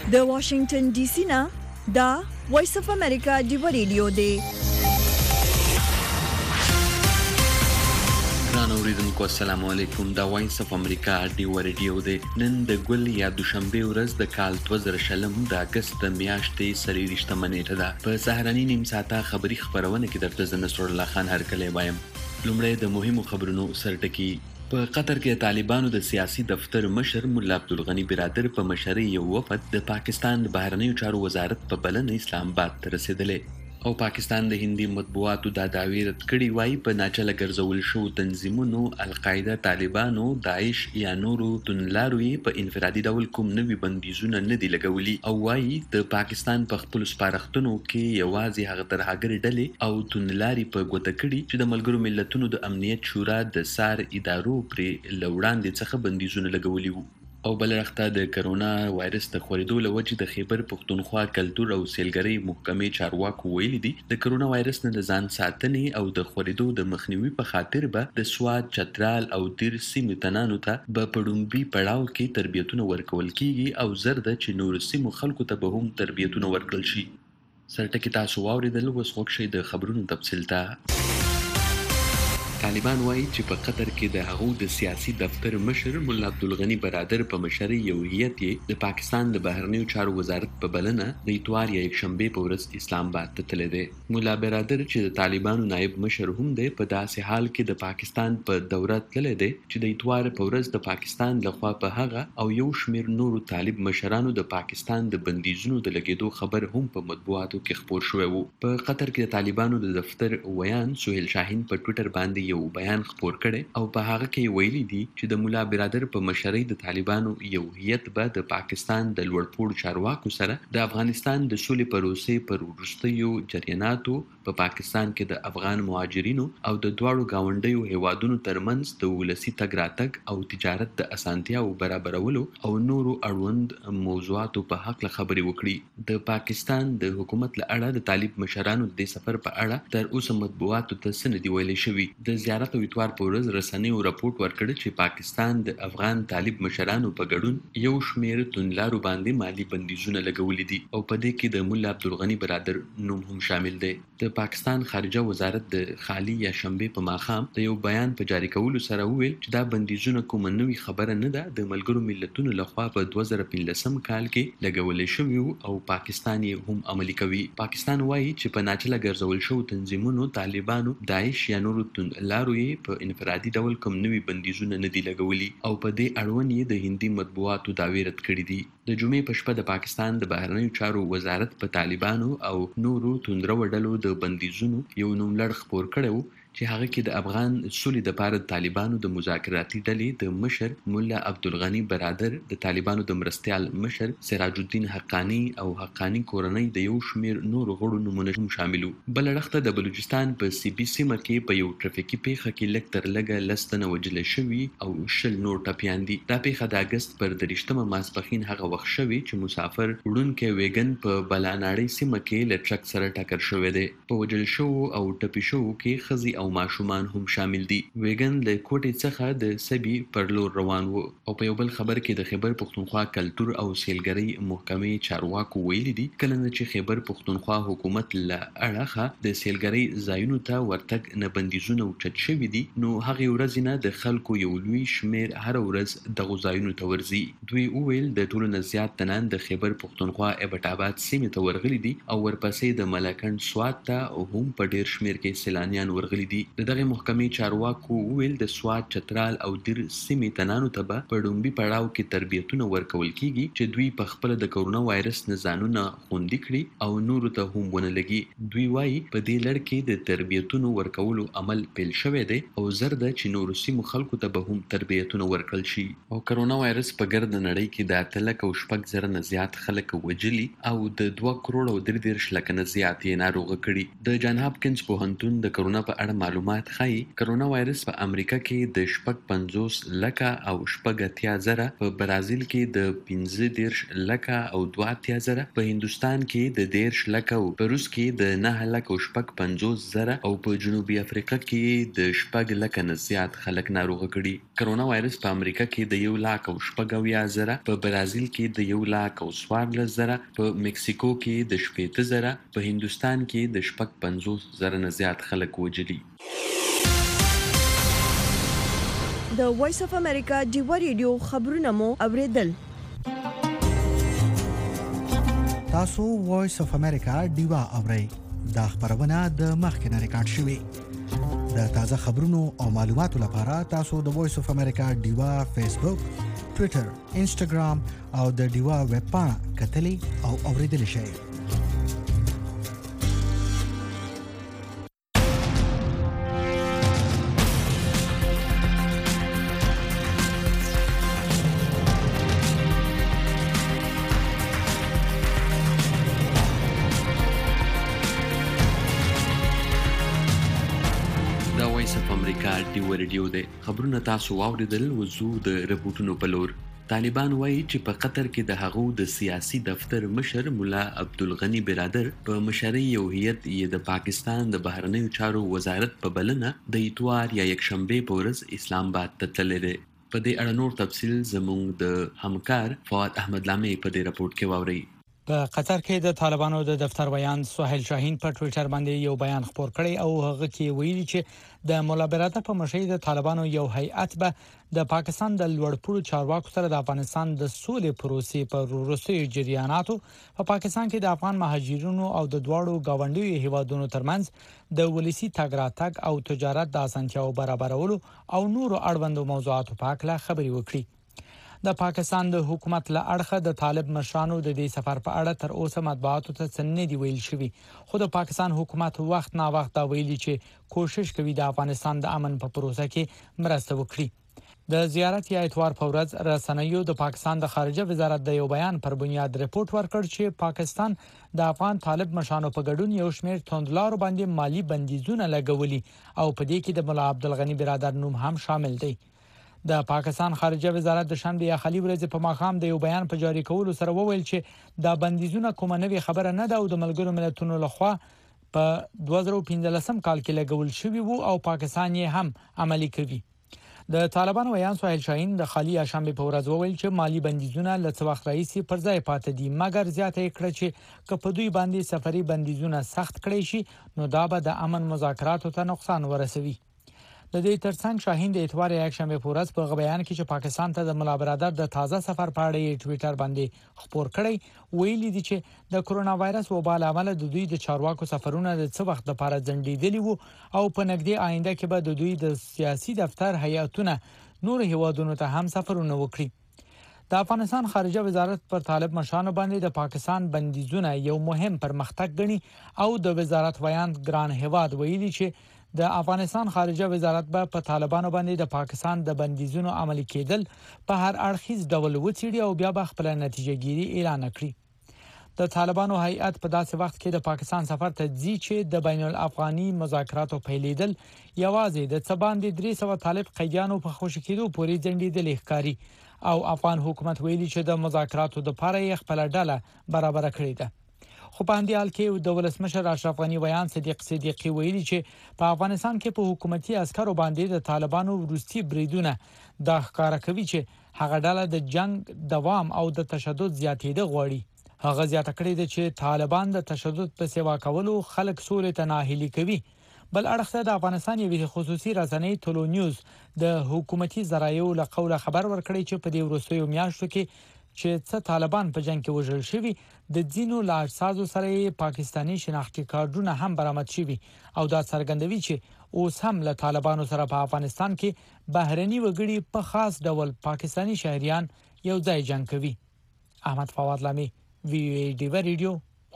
د واشنگټن ډي سي نه دا وایس اف امریکا دی ریډیو دی. ګران اوریدونکو السلام علیکم. دا وایس اف امریکا دی ریډیو دی. نن د ګل یا دوشنبه ورځ د کال 2020 د اگست میاشتې سری رښتمه نیټه ده. په سهارنی نیم ساعته خبری خبرونه کې درته زه نصر الله خان هرکلی وایم. لومړی د مهمو خبرونو سرټکی. په قطر کې طالبانو د سیاسي دفتر مشر مولا عبدالغنی برادر په مشرۍ یو وفد د پاکستان د بهرنیو چارو وزارت په بلنه اسلام آباد ته رسېدلی او پاکستان د هندي مطبوعاتو دا دعوی رد کړي وایي په ناچله ګرځول شو تنظیمونو القاعده، طالبانو، داعش یا نورو تونلارو په انفرادي ډول کوم نوي بندیزونه نه دي لګولي او وایي د پاکستان په خپل سپارښتنو کې یوازې هغه ترهګرې ډلې او تونلاري په ګوته کړي چې د ملګرو ملتونو د امنیت شورا د سار ادارو پرې لوړاندې څخه بندیزونه لګولي وو. او بل وخت د کرونا وایرس د خورېدو له وجې د خیبر پښتونخوا کلتور او سیلګرۍ محکمې چارواکو ویلي دي د کرونا وایرس نه د ځان ساتنې او د خورېدو د مخنیوي په خاطر به د سوات، چترال او دیر سیمې تنانو ته به په ډومبي پړاو کې تربیتونه ورکول کیږي او زر ده چې نور سیمو خلکو ته به هم تربیتونه ورکړل شي. سرټکی تاسو واورېدل، اوس غوږ شئ د خبرونو تفصیل ته. طالبان وایي چې په قطر کې د هغو د سیاسي دفتر مشر مولا عبدالغنی برادر په مشرۍ یو هیئت یې د پاکستان د بهرنیو چارو وزارت په بلنه د اتوار یا یکشنبې په ورځ اسلام آباد ته تللی دی. مولا برادر چې د طالبانو نایب مشر هم دی په داسې حال کې د پاکستان په دوره تللی دی چې د اتوار په ورځ د پاکستان لخوا په هغه او یو شمېر نورو طالب مشرانو د پاکستان د بندیزونو د لګېدو خبر هم په مطبوعاتو کې خپور شوی و. په قطر کې د طالبانو د دفتر ویان سهیل شاهین په ټویټر باندې یو بیان خپور کړي او په هغه کې ویلي دي چې د مولا برادر په مشرۍ د طالبانو یو هیئت به د پاکستان د لوړپوړو چارواکو سره د افغانستان د سولې پروسې پر وروستیو جریاناتو په پاکستان کې د افغان مهاجرینو او د دواړو ګاونډیو هیوادونو ترمنځ د ولسي تګ راتګ او تجارت د اسانتیاو برابرولو او نورو اړوند موضوعاتو په هکله خبرې وکړي. د پاکستان د حکومت له اړه د طالب مشرانو د سفر په اړه تر اوسه مطبوعاتو ته څه نه دي ویلي شوي. د زیارت او اتوار په ورځ رسنیو راپورټ ورکړ چې پاکستان د افغان طالب مشرانو په ګډون یو شمېر تونلارو باندې مالی بندیزونه لګولي دي او په دې کې د مولا عبدالغنی برادر نوم هم شامل دی. د پاکستان خارجه وزارت د خالی یا شنبې په ماښام د یو بیان په جاری کولو سره وویل چې دا بندیزونه کومه نوې خبره نه ده، د ملګرو ملتونو لخوا په 2015 کال کې لګولې شوي او پاکستان یې هم عملي کوي. پاکستان وایي چې په ناچله ګرځول شوو تنظیمونو، طالبانو، داعش یا نورو تونلارو یې په انفرادي ډول کوم نوي بندیزونه نه دي لګولي او په دې اړوند یې د هندي مطبوعاتو دعوی رد کړي دي. د جمعې په شپه د پاکستان د بهرنیو چارو وزارت په طالبانو او نورو توندرو ډلو د بندیزونو یو نوملړ خپور کړی و چې هغه کې د افغان سولې دپاره د طالبانو د مذاکراتي ډلې د مشر مولا عبدالغنی برادر، د طالبانو د مرستیال مشر سراج الدین حقانی او حقانی کورنۍ د یو شمېر نورو غړو نومونه هم شامل وو. بله وخته د بلوچستان په سی بي سیمه کې په یو ټرافیکي پیښه کې لږ تر لږه 10 تنه وژل شوي او 20 نور ټپیان دي. دا پیښه د اګست پر 23 ماسپښین هغه وخت شوې چې مسافر وړونکی ویګن په بلاناړۍ سیمه کې له ټرک سره ټکر شوی دی. په وژل شوو او ټپي شوو کې ښځې او ماشومان هم شامل دي. ویګن له کوټې څخه د سبي پر لور روان و. او په یو بل خبر کې د خیبر پښتونخوا کلتور او سیلګرۍ محکمې چارواکو ویلي دي کله نه چې خیبر پښتونخوا حکومت له اړخه د سیلګرۍ ځایونو ته ورتګ نه بندیزونه اوچت شوي دي، نو هغې ورځې نه د خلکو یو لوی شمېر هره ورځ دغو ځایونو ته ورځي. دوی وویل د ټولو نه زیات تنان د خیبر پښتونخوا ایبټ آباد سیمې ته ورغلي دي او ورپسې د ملکنډ سوات ته او هم په ډیر شمېر کې سیلانیان ورغلي دي. د دغه محکمې چارواکو وویل د سوات، چترال او دیر سیمې تنانو ته به په ډومبي پړاو کې تربیتونه ورکول کیږي چې دوی په خپله د کرونا وایرس نه ځانونه خوندي کړي او نورو ته هم ونه لګي. دوی وایي په دې لړ کې د تربیتونو ورکولو عمل پیل شوی دی او زر ده چې نورو سیمو خلکو ته به هم تربیتونه ورکړل شي. او کرونا وایرس په ګرد نړۍ کې د 8,600,000 نه زیات خلک وژلي او د 2 کروړ او 33 لک نه زیات یې ناروغه کړي. د جان هاپکنز پوهنتون د کرونا په اړه معلومات ښيي کرونا وایرس په امریکا کې د 50 لکه او 80,000 په برازیل کې د 15 لکه او 2,000 په هندستان کې د 10 لکه او په روس کې د 9 لکه او 50,000 او په جنوبي افریقا کې د 10 لکه نه زیات خلک ناروغ کړي. کرونا وایرس په امریکا کې د 1 لک او 80,000 په برازیل کې د 1 لک او 14,000 په مکسیکو کې د 80,000 په هندستان کې د 50,000 نه زیات خلک وجلي. د وایس اف امریکا ډیوا ریډیو خبرونه مو اوریدل. تاسو وایس اف امریکا ډیوا اورئ. دا خبرونه د مخکنه ریکارډ شوې. د تازه خبرونو او معلوماتو لپاره تاسو د وایس اف امریکا ډیوا فیسبوک، ټوئیټر، انسټاګرام او د ډیوا ویب پاڼه کتلی او اوریدل شئ. ډیوا ریډیو د خبرونه تاسو واوریدل. وزو د رپورټونو په لور. طالبان وایي چې په قطر کې د هغو د سیاسي دفتر مشر مولا عبدالغنی برادر په مشرۍ یو هیئت یې د پاکستان د بهرنیو چارو وزارت په بلنه د اتوار یا یکشنبه په ورځ اسلام آباد ته تللی دی. په دې اړه نور تفصیل زموږ د همکار فواد احمد لامي په دې رپورټ کې واوري. په قطر کې د طالبانو د دفتر ویان سهیل شاهین په ټوئیټر باندې یو بیان خپور کړی او هغه کې ویلي چې د مولا برادر په مشرۍ د طالبانو یو هیئت به د پاکستان د لوړپوړو چارواکو سره د افغانستان د سولې پروسې په وروستیو جریاناتو په پاکستان کې د افغان مهاجرینو او د دواړو گاونډیو هیوادونو ترمنځ د ولسی تګ راتګ او تجارت د اسانتیاو برابرولو او نورو اړوندو موضوعاتو په اړه خبري وکړي. د پاکستان د حکومت له اړخه د طالب مشرانو د دې سفر په اړه تر اوسه مطبوعاتو ته څه نه دی ویل شوی، خو د پاکستان حکومت وخت نا وخت دا ویلي چې کوشش کوي د افغانستان د امن په پروسه کې مرسته وکړي. د زیارت یا اتوار په ورځ رسنیو د پاکستان د خارجه وزارت د یو بیان پر بنیاد رپورت ورکړ چې پاکستان د افغان طالب مشرانو په ګډون یو شمېر توندلارو باندې مالی بندیزونه لګولي او په دې کې د مولا عبدالغنی برادر نوم هم شامل دی. د پاکستان خارجه وزارت د شنبه یا خلی ورځ په ماښام د یو بیان په جاری کولو سره وویل چې دا بندیزونه کومه نوې خبره نه ده او د ملګرو ملتونو لخوا په 2015 کال کې لګول شوی وو او پاکستان یې هم عملي کوي. د طالبانو ویان سهیل شاهین د خلی شنبه په ورځ وویل چې مالی بندیزونه له څه وخت راځي پر ځای پاتې دي، مګر زیاته کړه چې کله دوی باندې سفري بندیزونه سخت کړي شي نو دا به د امن مذاکراتو ته نقصان ورسوي. د دې ترڅنګ شاهین د اتوار یکشنبه په ورځ په بیان کې چې پاکستان ته د مولا برادر د تازه سفر په اړه ټوئیټر باندې خبر کړی ویلي دي چې د کرونا وایرس وبا له امله د دوی د چارواکو سفرونه د څه وخت لپاره ځنډېدلي وو او په نږدې آینده کې به د دوی د سیاسي دفتر هیئتونه نور هیوادونو ته هم سفرونه وکړي. د افغانستان خارجه وزارت پر طالب مشرانو باندې د پاکستان بندیزونه یو مهم پرمختګ ګڼي او د وزارت ویان ګران هیواد ویلي چې د افغانستان خارجه وزارت په طالبانو باندې د پاکستان د بندیزونو عملي کېدل په هر اړخیز ډول وڅېړي او بیا به خپل نتیجه ګیری اعلان کړي. د طالبانو هیئت په داسې وخت کې د پاکستان سفر ته ځي چې د بین الافغاني مذاکراتو پیلېدل یوازې د څه باندې 300 طالب قیدیانو په خوشی کېدو پورې ځنډېدل ښکاري او افغان حکومت ویلي چې د مذاکراتو لپاره یې خپل ډله برابر کړې ده. خو په همدې حال کې د ولسمشر اشرف غنی ویان صدیقی ویلي چې په افغانستان کې په حکومتي عسکرو باندې د طالبانو وروستي بریدونه د ښکارا کوي چې هغه ډله د جنگ دوام او د تشدد زیاتېده غواړي. هغه زیاته کړې ده چې طالبان د تشدد په سیوا کولو خلک سولې ته ناهیلي کوي. بل اړخ د افغانستان یو خصوصي رسنۍ ټولو نیوز د حکومتي ذرایعو له قوله خبر ورکړی چې په دې وروستیو میاشتو کې چې څه طالبان په جنگ کې وژل شوي د ځینو لاجسازو سره پاکستانی شناختی کارتونه هم برآمد شوي او دا څرګندوي چې اوس هم له طالبانو سره په افغانستان کې بهرني وګړي په خاص ډول پاکستانی شهريان یو ځای جنگ کوي. احمد فواد لامي وی ای ډیوا ریډیو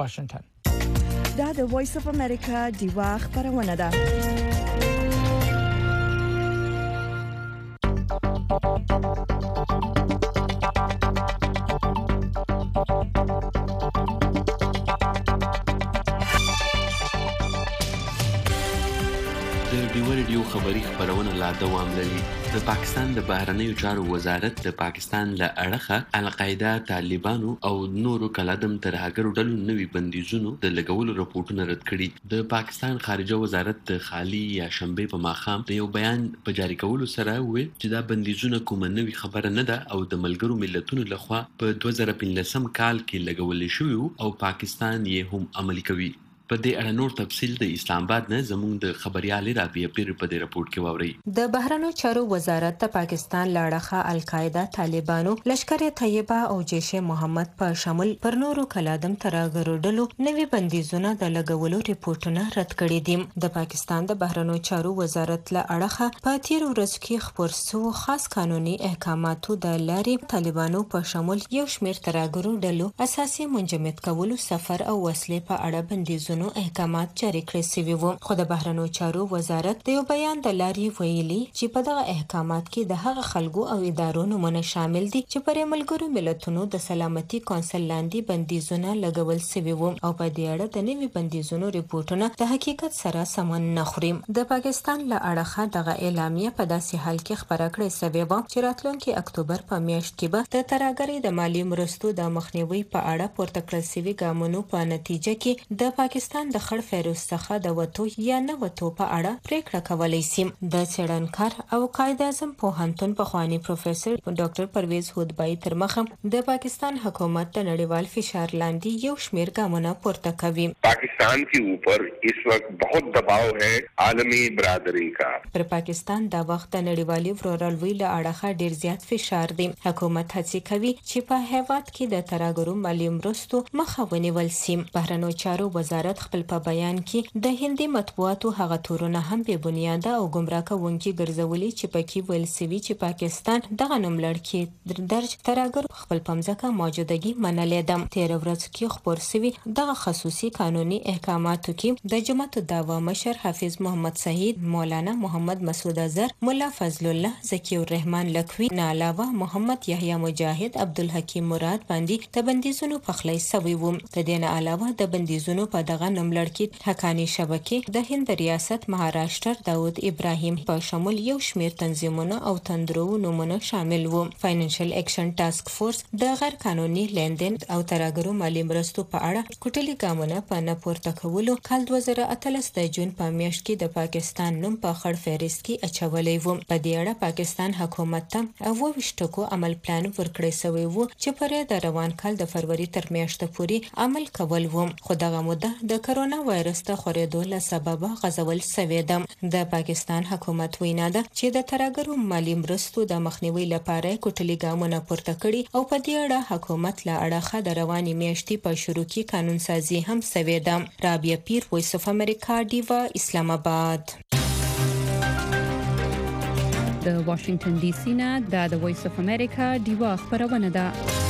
واشنگټن. دا د وایس اف امریکا ډیوا خبرونه ده. خبری خبرونه لا دوام لري. د پاکستان د بهرنیو چارو وزارت د پاکستان له اړخه القاعده، طالبانو او نورو کلادم ترهګرو ډلو نوي بندیزونو د لګولو رپورټونه رد کړي. د پاکستان خارجه وزارت د خالي یا شنبه په ماښام د یو بیان په جاری کولو سره وویل چې دا بندیزونه کومه نوي خبره نه ده او د ملګرو ملتونو لخوا په 2015 کال کې لګول شوی او پاکستان یې هم عملي کوي. په دې اړه نور تفصیل د اسلام آباد نه زموږ د خبريالي رابعه پیر په دې رپورت کې واوري. د بهرنیو چارو وزارت د پاکستان لاړخه القاعده، طالبانو، لشکر طیبه او جیش محمد په شامل پر نورو کلادم ترهګرو ډلو نوي بندیزونه د لګولو ریپورتونه رد کړي دي. د پاکستان د بهرنیو چارو وزارت له اړخه په تیر ورځ کې خبر سو خاص قانوني احکاماتو د لارې طالبانو په شامل یو شمېر ترهګرو ډلو اساسي منجمد کولو، سفر او وسلې په اړه بندیزونه احکامات جاری کړی شوي وو. خو د بهرنیو چارو وزارت د یو بیان د لارې ویلي چې په دغه احکامات کې د هغه خلکو او ادارو نومونه شامل دي چې پر ملګرو ملتونو د سلامتي کونسل لاندې بندیزونه لګول شوي وو او په دې اړه د نوي بندیزونو ریپورتونه د حقیقت سره سمون نه خوري. د پاکستان له اړخه دغه اعلامیه په داسې حال کې خبره کړې شوې وه چې راتلونکي اکتوبر په میاشت کې به د ترهګرۍ د مالی مرستو د مخنیوي په اړه پورته کړل شوي ګامونو په نتیجه کې د پاکستان د خړ فیروز څخه د وتو یا نه وتو په اړه پریکړه کولای شي. د څېړنکار او قائد اعظم پوهنتون پخوانی پروفیسور ډاکټر پرویز هودبای تر مخه د پاکستان حکومت د نړیوال فشار لاندې یو شمېر ګامونه پورته کوي. पाकिस्तान के ऊपर इस वक्त बहुत दबाव है عالمی برادری का. پر پاکستان دا وخت د نړیوالي ورورولۍ له اړخه ډیر زیات فشار دی. حکومت هڅه کوي چې په هیواد کې د ترهګرو مالی مرستو مخه ونیول شي. بهرنیو چارو وزارت خپل په بیان کې د هندي مطبوعاتو هغه تورونه هم به بنیاده او گمراه کوونکي ګرځولي چې پکې ویل شوي چې پاکستان دغه نوملړ کې درج ترهګر خپل پمځکه موجودګي منلې ده. 13 ورځ کې خبر شوي دغه خصوصي قانوني احکاماتو کې د جماعت الدعوا مشر حافظ محمد سعید، مولانا محمد مسعود اظهر، مولا فضل الله، زکی الرحمن لکوي، نه علاوه محمد یحیی مجاهد، عبدالحکیم مراد باندې د بندیزونو پخلی شوی و. د دې نه علاوه د بندیزونو په دغه نوملړ کې حقانی شبکې، د هند ریاست مهاراشټر داود ابراهیم په شمول یو شمېر تنظیمونه او تندرو نومونه شامل وو. فاینانشل اکشن ټاسک فورس د غیر قانوني لیندین او ترهګرو مالی مرستو په اړه کوټلي ګامونه په نه پورته کولو کال 2013 د جون په میاشت کې د پاکستان نوم په خړ فهرست کې اچولی و. په دې اړه پاکستان حکومت ته 28 عمل پلان ورکړی شوی و چې پر د روان کال د فروری تر میاشتې پورې عمل کول و. خو دغه موده د کرونا وایرس ته خورېدو له سببه غځول شوې ده. د پاکستان حکومت وینا ده چې د ترهګرو مالی مرستو د مخنیوي لپاره کوټلي ګامونه پورته کړي او په دې اړه حکومت له اړخه د روانې میاشتې په شروع کې قانون سازي هم شوې ده. رابعه پیر، وایس اف امریکا، ډیوا، اسلام آباد. د واشنگټن ډي سي نه د وایس اف امریکا ډیوا خبرونه ده.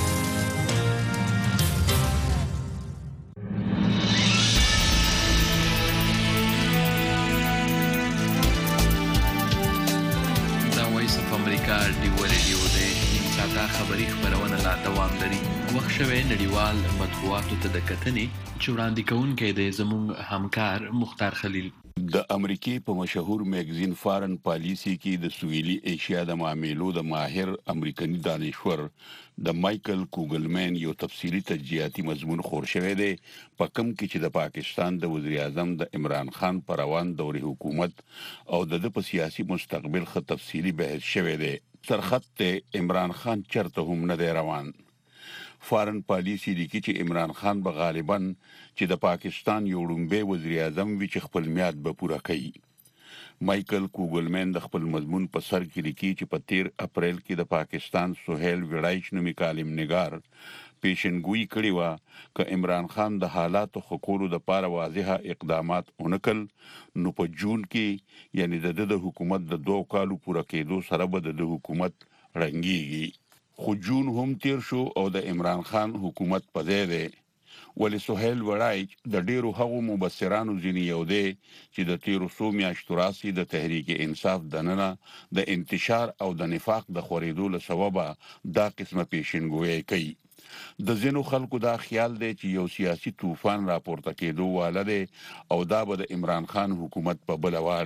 خبری خبرونه لا دوام لري. وخت شوه نړیوال مطبوعاتو ته د کتنې چې وړاندې کوونکی د زموږ همکار مختار خلیل. د امریکای په مشهور میگزین فارن پالیسی کې د سویلي ایشیا د معاملو د ماهر امریکایي دانشور د مایکل کوګلمن یو تفصیلی تجزیاتي مضمون خور شوی دی په کوم کې چې د پاکستان د وزیر اعظم د عمران خان پر روان دوري حکومت او د په سیاسي مستقبل خ تفصیلی بحث شوی دی. سرخط عمران خان چرته هم نه دی روان. فارن پالیسی لیکي چې عمران خان به غالباً چې د پاکستان یو لومبي وزیر اعظم وي چې خپل میاد به پوره کړي. مایکل کوګلمن د خپل مضمون په سر کې لیکي چې په 13 اپریل کې د پاکستان سهیل وړایچ نومي کالم نگار پیشنګوئی کړی و چې عمران خان د حالاتو خکولو د لپاره واضحه اقدامات ونکړل نو په جون کې یعنی د حکومت د 2 کالو پوره کېدو سره به د حکومت رنګيږي. خو جون هم تیر شو او د عمران خان حکومت په ځای دی. ولې سهیل وړایچ د ډیرو هغو مبصرانو ځینې یو دی چې د 1300 میاشتو راسي د تحریک انصاف دننه د انتشار او د نفاق د خورېدو له سببه دا قسمه پیشنګوئی کوي. د ځینو خلکو دا خیال دی چې یو سیاسي طوفان راپورته کېدو واله دی او دا به د عمران خان حکومت په بل واړی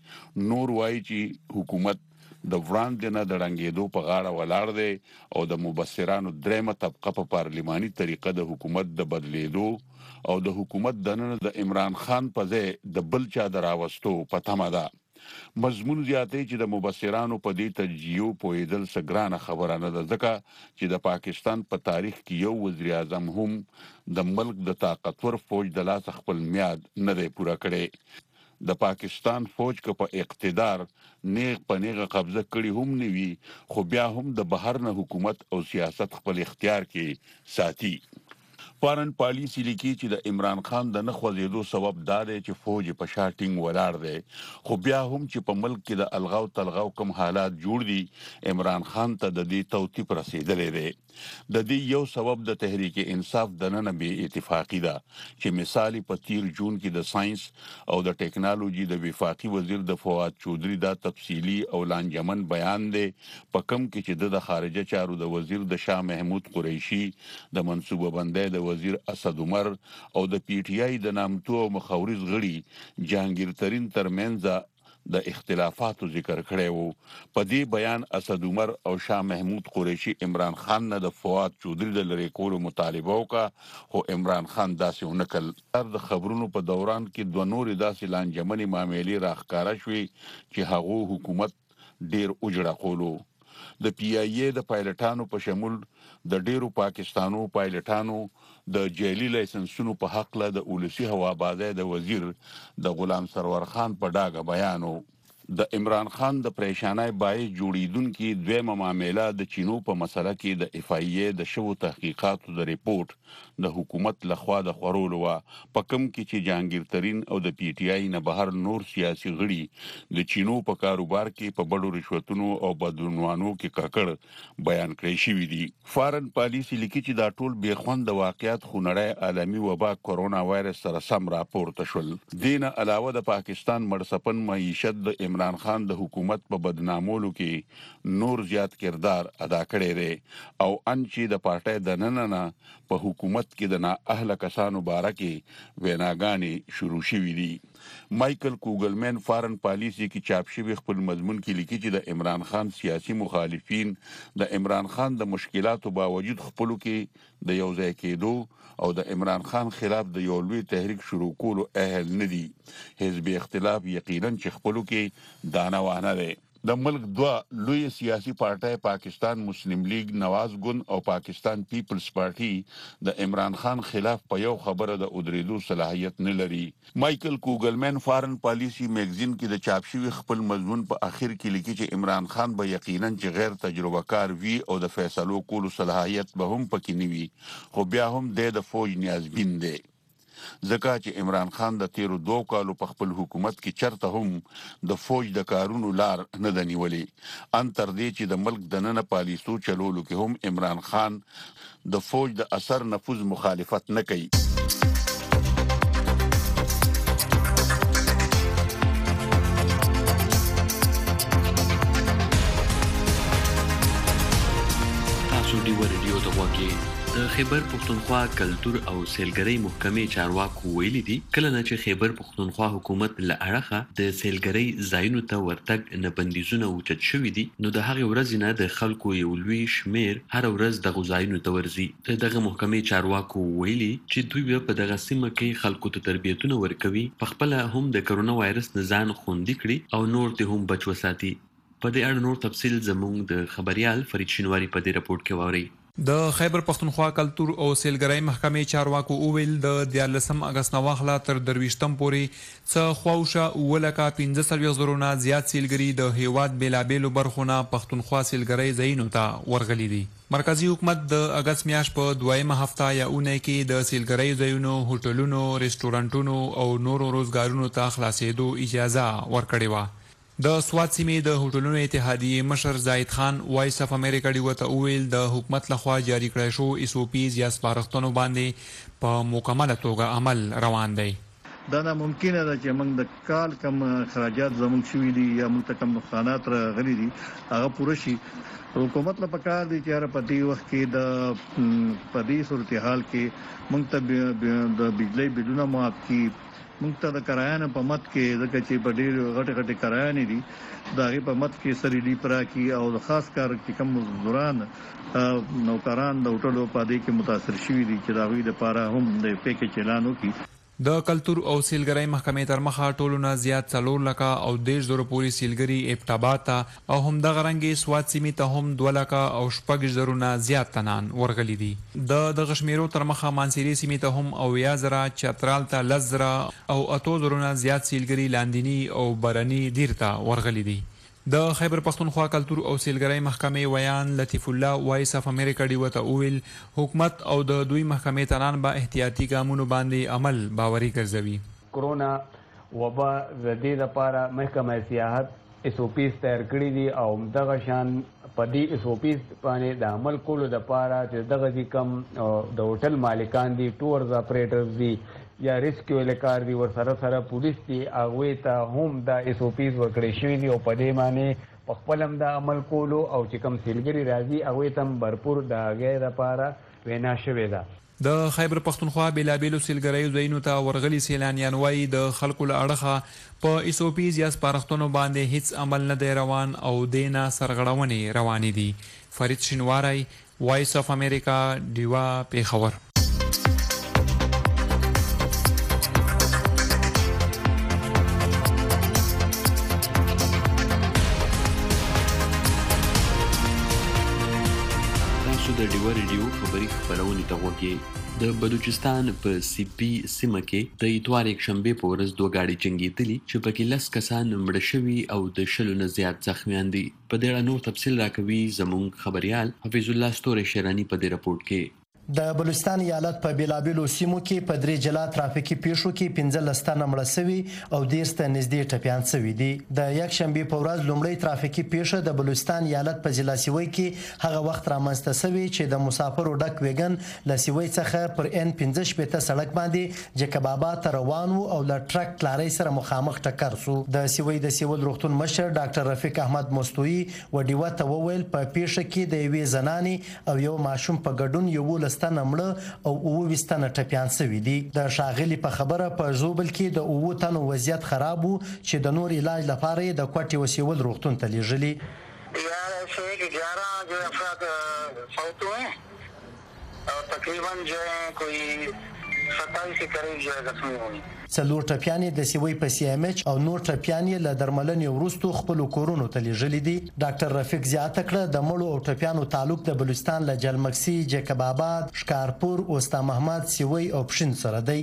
نور وایي چې حکومت د وړاندې نه د رنګېدو په غاړه ولاړ دی او د مبصرانو درېمه طبقه په پارلماني طریقه د حکومت د بدلیدو او د حکومت دننه د عمران خان په ځای د بل چا د راوستو په تمه ده. مضمون زیاتې چې د مبصرانو په دې تجزیو پوهېدل څه ګرانه خبره نه ده، ځکه چې د پاکستان په تاریخ کې یو وزیر اعظم هم د ملک د طاقتور فوج د لاس خپل میاد نه دی پوره کړی. د پاکستان فوج که په اقتدار نیغ په نیغه قبضه کړي هم نه وي، خو بیا هم د بهر نه حکومت او سیاست خپل اختیار کې ساتي. فارن پالیسی لیکي چې د عمران خان د نه خوځېدو سبب دا دی چې فوج په شا ټینګ ولاړ دی، خو بیا هم چې په ملک کې د الغاو تلغاو کوم حالات جوړ دي، عمران خان ته د دې توطیف رسېدلی دی. د دې یو سبب د تحریک انصاف دننه بې اتفاقي ده چې مثال په تیر جون کې د ساينس او د ټیکنالوژي د وفاقي وزیر د فواد چودري دا تفصیلی او لانجمن بیان دی په کوم کې چې د خارجه چارو د وزیر د شاه محمود قریشي، د منصوبه بندۍ د وزیر اسد عمر او د پی ټی آی د نامتو او مخاورز غړي جهانگیر ترین ترمنځ د اختلافاتو ذکر کړی وو. په دې بیان اسد عمر او شاه محمود قریشي عمران خان نه د فواد چودري د لری کولو مطالبه وکړه، خو عمران خان داسې ونه کړل. د خبرونو په دوران کې دوه نورې داسې لانجمنې معاملې راښکاره شوې چې هغو حکومت ډیر اوجړه کولو. د پی ای ای د پایلټانو په شمول د ډیرو پاکستانو پایلټانو د جعلي لایسنسونو په حق له د اولسي هوابازۍ د وزیر د غلام سرور خان په ډاګه بیانو. د عمران خان د پریشانای باعث جوړیدونکو دویمه معامله د چینو په مسله کې د اف ای ای د شوو تحقیقاتو د ریپورت د حکومت لخوا د خورولو په کم کې چې جهانگیر ترین او د پی ټی آی نه بهر نور سیاسي غړي د چینو په کاروبار کې په بډو رشوتونو او بدعنوانو کې ککړ بیان کړی شوی دي. فارن پالیسی لیکي چې دا ټول بې خوند واقعیت خو نړۍ عالمي وبا کورونا وایرس سره سم راپورته شول. دین علاوه د پاکستان مرسپن معیشت د عمران خان د حکومت په بدنامولو کې نور زیات کردار ادا کړی دی او انچې د پارټۍ د نننه په حکومت کې د نااهله کسانو باره کې ویناګانې شروع شوې دي. مایکل کوګلمن فارن پالیسی کې چاپ شوی خپل مضمون کې لیکي چې د عمران خان سیاسي مخالفین د عمران خان د مشکلاتو باوجود خپلو کې د یو ځای کېدو او د عمران خان خلاف د یو لوی تحریک شروع کولو اهل نه دي. حزب اختلاف یقینا چې خپلو کې دانوانه دی. د ملک دوه لوی سیاسي پارټۍ پاکستان مسلم لیگ نواز ګوند او پاکستان پیپلز پارټي د عمران خان خلاف په یو خبره د ادریدو صلاحیت نه لري. مایکل کوګلمن فارن پالیسی میگزین کې د چاپ شوی خپل مضمون په اخر کې لیکي چې عمران خان به یقینا چې غیر تجربه کار وي او د فیصلو کولو صلاحیت به هم پکې نه وي، خو بیا هم د فوج نیازبین دی. ځکه چې عمران خان د تیرو 2 کالو په خپل حکومت کې چرته هم د فوج د کارونو لار نه د نیولې، ان تر دې چې د ملک دننه پالیسو چلولو کې هم عمران خان د فوج د اثر نفوذ مخالفت نه کوي. تاسو دی ورډیو ته وګورئ. د خیبر پختونخوا کلتور او سیلګرۍ محکمې چارواکو ویلي دي کله نه چې خیبر پختونخوا حکومت له اړخه د سیلګرۍ ځایونو ته ورتګ نه بندیزونه اوچت شوي دي، نو د هغې ورځې نه د خلکو یو لوی شمیر هر ورځ دغه ځایونو ته ورځي. دغه محکمې چارواکو ویلي چې دوی په دغه سیمه کې خلکو ته تربیتونه ورکوي، په خپل هم د کرونا وایرس نه ځان خوندي کړي او نور ته هم بچ وساتي. په دې اړه نور تفصیل زموږ د خبريال فرید شینواری په دې راپورټ کې واوري. د خیبر پختونخوا کلتور او سیلګرۍ محکمې چارواکو اوویل د 14 اگست نه واخله تر 23 پورې څه خواوشه ولکه 15 زرونه زیات سیلګری د هیواد بیلابېلو برخونه پختونخوا سیلګرۍ ځایونو ته ورغلي دي. مرکزی حکومت د اگست میاشت په 2مه هفته یا اونۍ کې د سیلګرۍ ځایونو، هوټلونو، ریسټورانټونو او نورو روزګارونو ته خلاصېدو اجازه ورکړې وه. د سوات سیمې د هوټلونو اتحادیې مشر زاید خان وایس اف امریکا ډیو ته وویل د حکومت لخوا جاری کړی شو اس او پیز یا سپارښتنو باندې په مکمله توګه عمل روان دی. دا ناممکنه ده چې موږ د کال کم خراجات زموږ شوي دي یا موږ ته کم نقصانات راغلي دي هغه پوره شي. حکومت له پکار دي چې په دې وخت کې د په دې صورتحال کې موږ ته د بجلی بلونه معاف کی موږ ته د کرایانو په مت کې ځکه چې په ډېر غټ کرایانې دي دا غي په مت کې سری لیپرا کې او خاص کار کې کم مزدوران نوکران د هوټلو په دې کې متاثر شوي دي چې دا غوي د لپاره هم د پیکیج اعلان وکړي. د کلتور او سیلګرۍ محکمې تر مخه ټولو نه زیات 4 لکه او 10 زره پوری سیلګري ابټاباد ته او هم د غرنګي سواد سیمې ته هم 2 لکه او 6 زره نه زیات تنان ورغلي دي. د غشمیرو تر مخه مانسيري سیمې ته هم او 10 زره چترال ته 10 زره او 8 زره نه زیات سیلګري لاندینی او برني دیرته ورغلي دي. د خیبر پختونخوا کلتور او سیلګرۍ محکمې ویان لطیف الله وایس اف امریکا ډیوته اویل حکومت او د دوی محکمې تنان به احتیاطي ګامونو باندې عمل باوري ګرځوي. کورونا وبا د دې لپاره محکمه سیاحت SOPs تیار کړی دي او دغه شان په دې SOPs باندې د عمل کولو لپاره چې دغه کم د هوټل مالکان دي ټورز اپریټرز دي یا ریسکیو لکار دی ور سره پولیس دی هغه ته هم د SOPs ورکړی شوی دی او په دې معنی په خپلم د عمل کولو او چې کوم سیلګری راځي هغه ته برپور د غیر لپاره وینا شوی ده. د خیبر پختونخوا بلابلو سیلګری زینو ته ورغلي سیلانیان وای د خلکو له اړخه په SOPs یا سپارښتنو باندې هیڅ عمل نه دی روان او دینا سرغړونې روانې دي. فرید شینواری وایس اف امریکا دیوا پیښور. د ډیوا ریډیو خبري خبرونه ته وګورئ. د بلوچستان په CP سیمه کې د اتوار یک شنبه په ورځ 2 گاډي چنګېدلې چې پکې 10 کسان مړه شوي او د 10 نه زیات زخمیان دي. په دې اړه نور تفصیل راکوي زموږ خبريال حفیظ الله ستوري شیرانی په دې رپورت کې. د بلوچستان ایالت په بیلابیلو سیمو کې په درې جلا ترافیکي پیښو کې 15 تنه مړه شوي او 10 ته نږدې ټپيان شوي دي. د یک شنبه په ورځ لومړی ترافیکي پیښه د بلوچستان ایالت په ضلع سیوی کې هغه وخت رامنځته شوی چې د مسافرو ډک ویګن له سیوی څخه پر N15 سړک باندې جکبابا ته روان وو او له ټرک لارۍ سره مخامخ ټکر شو. د سیوی د سیول روغتون مشر ډاکټر رفیق احمد مستوي وډیوه ته وویل په پیښه کې د یوې زنانې او یو ماشوم په ګډون یو لستانه مړه او 20 ټپيان شوي دي. د شاغلي په خبره په زوبل کې د 9 تنو وضعیت خراب وو چې د نور علاج لپاره د کوټې وسیول روغتون ته لیږلي. यार ऐसे कि 11 जो अफराद फौत हुए और तकरीबन जो है कोई 27 के करीब जो है जख्मी हुए. څلور ټپيانې د سیوی په CMH او نور ټپيانې له درملنې وروسته خپل کورونو ته لیږلي دي. ډاکټر رفیق زیاته کړه د مړو او ټپيانو تعلق د بلوچستان له جلمکسي، جیکب آباد، شکارپور، وستا محمد، سیوی او پښین سره دی.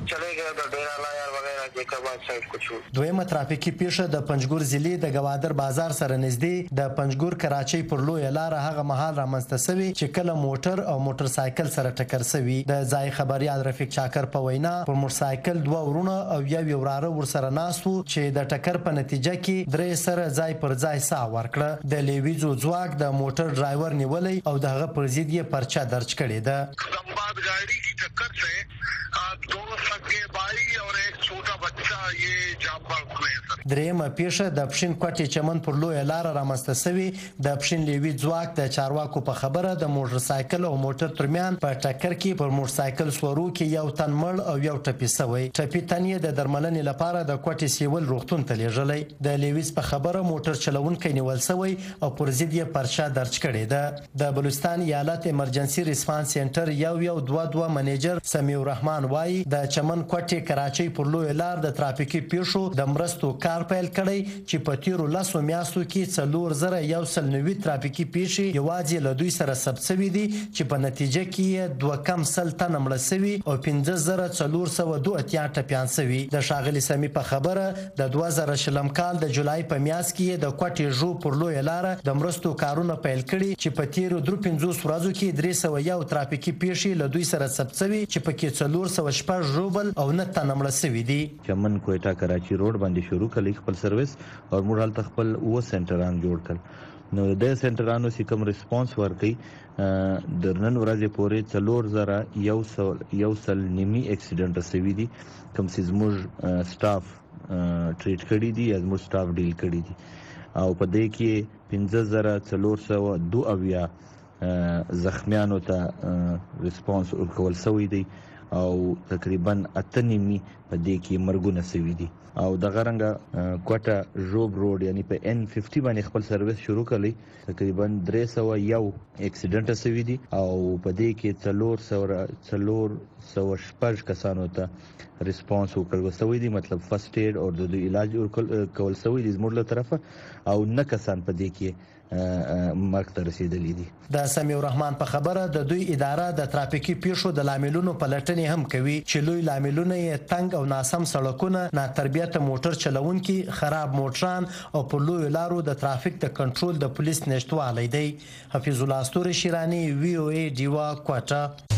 دویمه ترافیکي پیښه د پنجګور ضلع د گوادر بازار سره نږدې د پنجګور کراچۍ پر لوی لار هغه مهال رامنځته شوی چې کله موټر او موټر سایکل سره ټکر شوی. د ځای خبريال رفیق چاکر په وینا پر موټر سایکل دوه ورونه او یو وراره ورسره ناسو چې د ټکر په نتیجه کې درې سره ځای پر ځای سا ورکړه. د لیویزو ځواک د موټر ډرایور نیولې او دغه پر ضد یې پرچا درج کړې ده. संवाद गाड़ी की टक्कर से 2 सगे भाई और एक छोटा बच्चा ये जान बाग हुए हैं. درېمه پیښه د پښین کوټې چمن پر لوی لار رامنځته شوی. د پښین لیوی ځواک د چارواکو په خبره د موټر سایکل او موټر ترمیان په ټکر کې پر موټر سایکل سورو کې یو تن مړ او یو ټپي شوی. ټپي تن یې د درملنې لپاره د کوټې سیول روغتون ته لیږلی. د لیویز په خبره موټر چلونکی نیول شوی او پر ضد یې پرچا درج کړې ده. د بلوچستان ایالت ایمرجنسي ریسپانس سنټر یو 2 منیجر سمیع الرحمن وایي د چمن کوټې کراچۍ پر لوی لار د ترافیکي پیښو د مرستو کار پیل کړی چې په تیرو 10 میاشتو کې 4190 ترافیکي پیښې یوازې له دوی سره ثبت شوي دي چې په نتیجه کې 2 تنه مړه شوي او 15402 ټپيان شوي. د شاغلي سمي په خبره د 2000 کال د جولای په میاشت کې د کوټې جو پر لوی لار د مرستو کارونه پیل کړي چې په تیرو 350 ورځو کې 301 ترافیکي پیښې له دوی سره ثبت شوي چې په کې 416 روبل او 9 تنه مړه شوي دي. چمن کوټه کراچي روډ باندې شروع کړي خپل سرویس او موږ حالت خپل و سنټران جوړ کړ. نو د سنټرانو سي کوم ریسپانس ورکړي د نن ورځې پورې 4100 نیمي اکسیډنټ شوي دي کوم چې زموږ سټاف ټریټ کړي دي یا زموږ سټاف ډیل کړي دي او په دې کې 15402 زخمیانو ته ریسپانس ورکول شوی دی او تقریبا 8 نیمه په دې کې مرګونه سوي دي او د غرنګ کوټه جوب روډ یعنی په N50 باندې خپل سرویس شروع کړی تقریبا 301 اکسیډنټ سوي دي او په دې کې 400 کسانو ته ریسپانس وکړل سوي دي مطلب فرست ایډ او د علاج کول سوي دي زموږ له طرفه او نه کسان په دې کې مرګ ته رسیدلی دي. د سمیع الرحمن په خبره د دوی اداره د ترافیکي پیښو د لاملونو په لټنې هم کوي چې لوی لاملونه یې تنګ او ناسم سړکونه، ناتربیته موټر چلوونکي، خراب موټران او په لوی لارو د ترافیک د کنټرول د پولیس نشټوالی دی. حفیظ الله استوري شیرانی VOA ډیوا کوټه.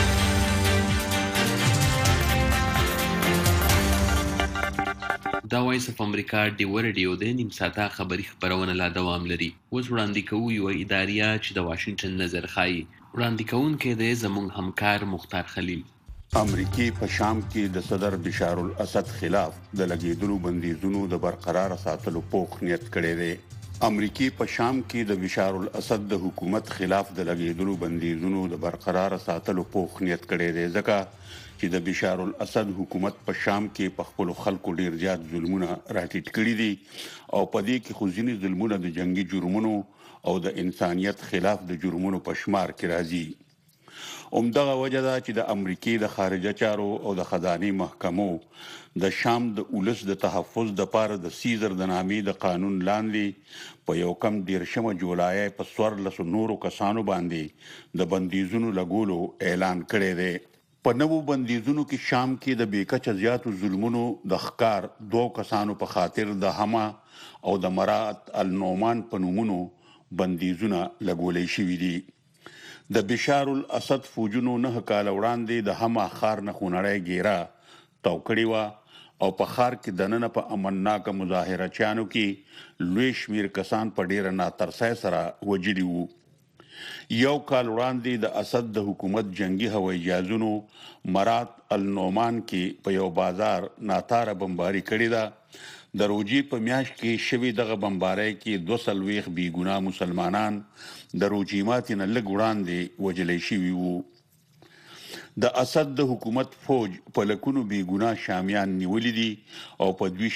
دا وایس اف امریکا ډیو ریډیو د نیم ساعته خبری خبرونه لا دوام لري. اوس وړاندې کوو یو اداریه چې د واشنگټن نظر خایي. وړاندې کوونکی دی زموږ همکار مختار خلیل. امریکای په شام کې د صدر بشار الاسد خلاف د لګیدلو بندیزونو د برقرار ساتلو پوښ نیت کړی دی. امریکای په شام کې د بشار الاسد د حکومت خلاف د لګیدلو بندیزونو د برقرار ساتلو پوښ نیت کړی دی ځکه چې د بشار الاسد حکومت په شام کې په خپل خلکو ډیر زیات ظلمونه راټیټ کړي دي او په دې کې خو ځینې ظلمونه د جنگي جرمونو او د انسانیت خلاف د جرمونو په شمار کې راځي. همدغه وجه ده چې د امریکای د خارجه چارو او د خزانه محکمو د شام د اولس د تحفظ د پاره د سیزر د نامې د قانون لاندې په یو کم 13 جولای په 14 نورو کسانو باندې د بندیزونو لګولو اعلان کړی دی. په نوو بندیزونو کې شام کې د بیکچه زیاتو ظلمونو د ښکار 2 کسانو په خاطر د حما او د مرات النومان په نومونو بندیزونه لګولې شوې دي. د بشار الاسد فوجونو 9 کال وړاندې د حما خار نه خونړی ګیرا توکړی و او په خار کې دننه په امنناک مظاهره چانو کې لوی شمیر کسان په ډیر ناترسای سره وجلی وو. یو کال وړاندې د اسد د حکومت جنگي هوایي جهازونو مرات النومان کې په یو بازار ناتاره بمباری کړې ده. د روجي په میاشت کې شوی دغه بمباری کې 200 بی ګناه مسلمانان د روجي ماتې نه لږ وړاندې وجلې شوي وو. د اسد د حکومت فوج په لکونو بی ګناه شامیان نیولې دي او په دوی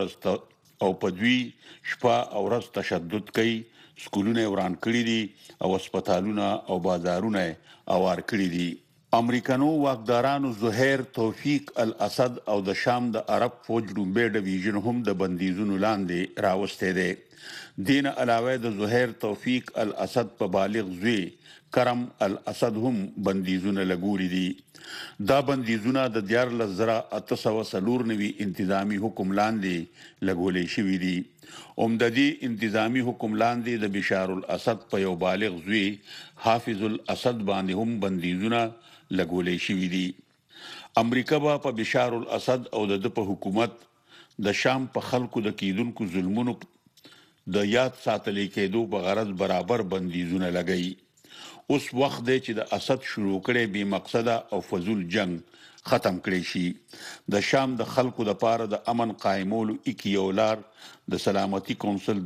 شپه او ورځ تشدد کوي. سکولونه وران کړی دي او هسپتالونه او بازارونه اوار کړی دي. امریکانو واکدارانو زهیر توفیق الاسد او د شام د عرب فوج لومبه ډیویژن هم د بندیزونو لاندې راوسته دي. دین علاوه د زهیر توفیق الاسد په بالغ زوی کرم الاسد هم بندیزونه لګوري دي. دا بندیزونه د 14894 انتظامی حکم لاندې لګولې شوې دي. عمددي انتظامی حکم لاندې د بشار الاسد په یو بالغ زوی حافظ الاسد باندې هم بندیزونه لګولې شوې دي. امریکا په بشار الاسد او د په حکومت د شام په خلکو د کیدونکو ظلمونو د یاد ساتلې کېدو په غرض برابر بندیزونه لګي. اوس وخت دی چې د اسد شروع کړي بې مقصده او فضول جنگ ختم کړي شي. د شام د خلکو د پاره د امن قائمولو 21 د سلامتی کونسل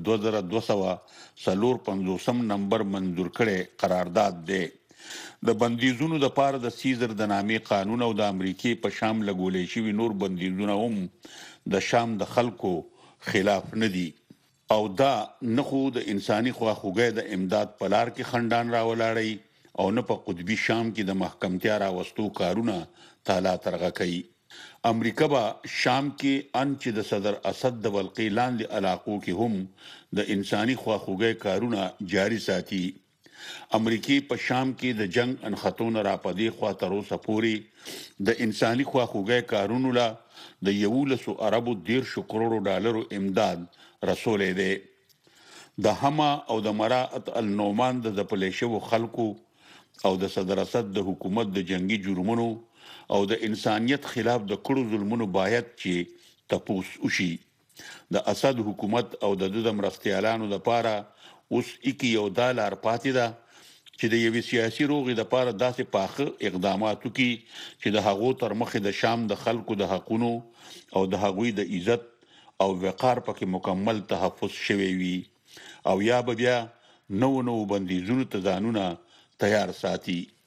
2254 نمبر منظور کړي قرارداد دی. د بندیزونو د پاره د سیزر د نامې قانون او د امریکای په شام لګولې شوی نور بندیزونه هم د شام د خلکو خلاف نه دي او دا نه خو د انساني خواخوږۍ د امداد په لار کې خندان راولاړي او نه په قطبي شام کې د محکمتیا راوستو کارونه تالا ترغه کوي. امریکا به شام کې ان چې د صدر اسد د ولقي لاندې علاقو کې هم د انساني خواخوږۍ کارونه جاري ساتي. امریکای په شام کې د جنگ انخطون را پدې خوا تر اوسه پورې د انساني خواخوږۍ کارونو لا د 11 اربو 10 کروڑ ډالرو امداد رسولې ده. د حما او د مرات النومان د پلیشو خلکو او د صدر اسد د حکومت د جنگي جرمونو او د انسانیت خلاف د کړو ظلمونو باید چې تپوس وشي. د اسد حکومت او د مرستيالانو لپاره اوس $1 پاتې ده چې د یوې سیاسي روغې لپاره داسې پاخه اقدامات وکړي چې د هغو تر مخې د شام د خلکو د حقونو او د هغوی د عزت او وقار پکې مکمل تحفظ شوی وي او یا بیا نو بندیزونو ته ځانونه تیار ساتي.